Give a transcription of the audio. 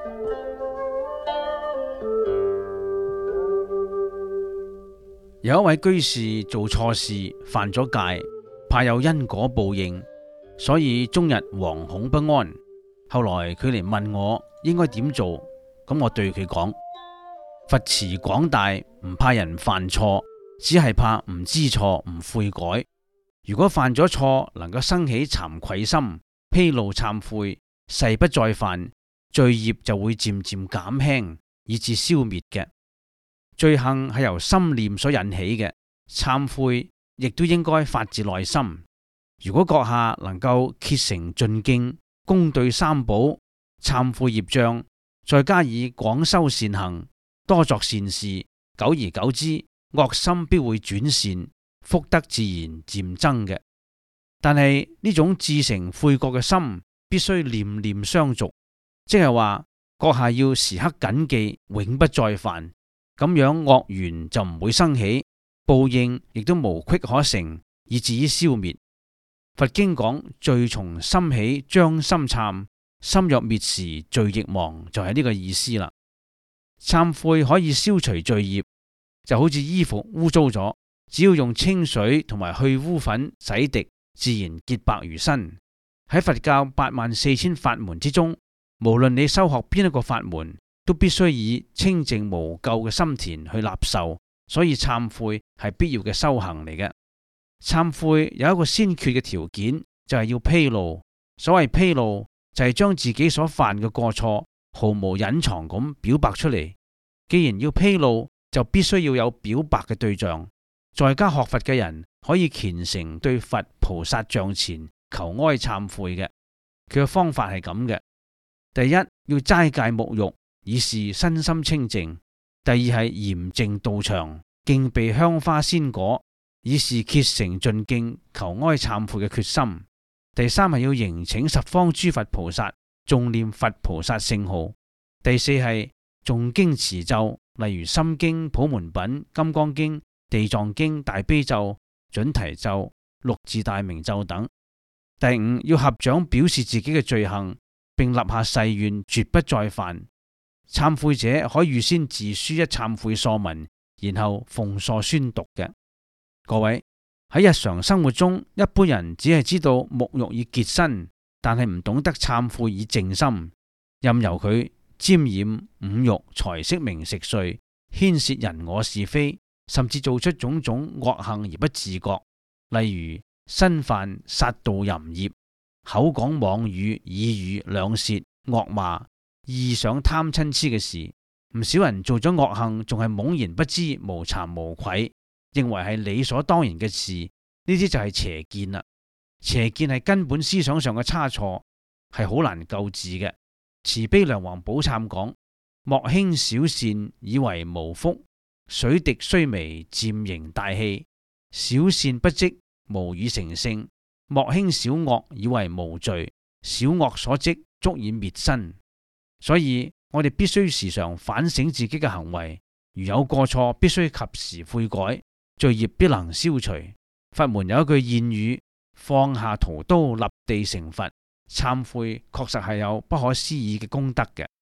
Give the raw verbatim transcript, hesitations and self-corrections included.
有一位居士做錯事，犯咗戒，怕有因果報應，所以終日惶恐不安。後來佢嚟問我應該點做，咁我對佢講：佛慈廣大，唔怕人犯錯，只係怕唔知錯唔悔改。如果犯咗錯，能夠生起慚愧心，披露懺悔，誓不再犯，罪業就會漸漸減輕，以致消滅嘅。罪行係由心念所引起嘅，懺悔亦都應該發自內心。如果閣下能夠竭誠進敬，恭對三寶，懺悔業障，再加以廣修善行，多作善事，久而久之，惡心必會轉善，福德自然漸增嘅。但係呢種至誠悔過嘅心，必須念念相續，即係話閣下要時刻謹記，永不再犯。咁樣惡緣就唔會生起，報應亦都無隙可乘，以至於消滅。佛經講罪從心起，將心懺，心若滅時，罪亦亡，就係呢個意思啦。懺悔可以消除罪業，就好似衣服污糟咗，只要用清水同埋去污粉洗滌，自然潔白如新。喺佛教八萬四千法門之中，無論你修學邊一個法門，都必須以清淨無垢嘅心田去納受，所以懺悔係必要嘅修行嚟嘅。懺悔有一個先決嘅條件，就係要披露。所謂披露，就係將自己所犯嘅過錯毫無隱藏咁表白出嚟。既然要披露，就必須要有表白嘅對象。在家學佛嘅人可以虔誠對佛菩薩像前求哀懺悔嘅。佢嘅方法係咁嘅：第一，要齋戒沐浴，以示身心清淨；第二係嚴淨道場，敬備香花鮮果，以示竭誠進敬求哀懺悔嘅決心；第三係要迎請十方諸佛菩薩，誦念佛菩薩聖號；第四係誦經持咒，例如心經、普門品、金剛經、地藏經、大悲咒、準提咒、六字大明咒等；第五要合掌表示自己嘅罪行，並立下誓願絕不再犯。懺悔者可預先自書一懺悔疏文，然後奉疏宣讀嘅。各位，喺日常生活中，一般人只係知道沐浴以潔身，但係唔懂得懺悔以淨心，任由佢沾染五欲、財色名食睡，牽涉人我是非，甚至做出種種惡行而不自覺。例如身犯殺盜淫業，口講妄語、耳語、兩舌、惡罵、意想貪嗔癡嘅事。唔少人做咗惡行，仲係懵然不知、無慚無愧，認為係理所當然嘅事。呢啲就係邪見啦。邪見係根本思想上嘅差錯，係好難救治嘅。慈悲梁皇寶懺講：莫輕小善，以為無福；水滴須微，漸盈大器。小善不積，無以成聖；莫輕小惡，以為無罪。小惡所積，足以滅身。所以我哋必須時常反省自己嘅行為，如有過錯，必須及時悔改，罪業必能消除。佛門有一句諺語：放下屠刀，立地成佛。懺悔確實係有不可思議嘅功德嘅。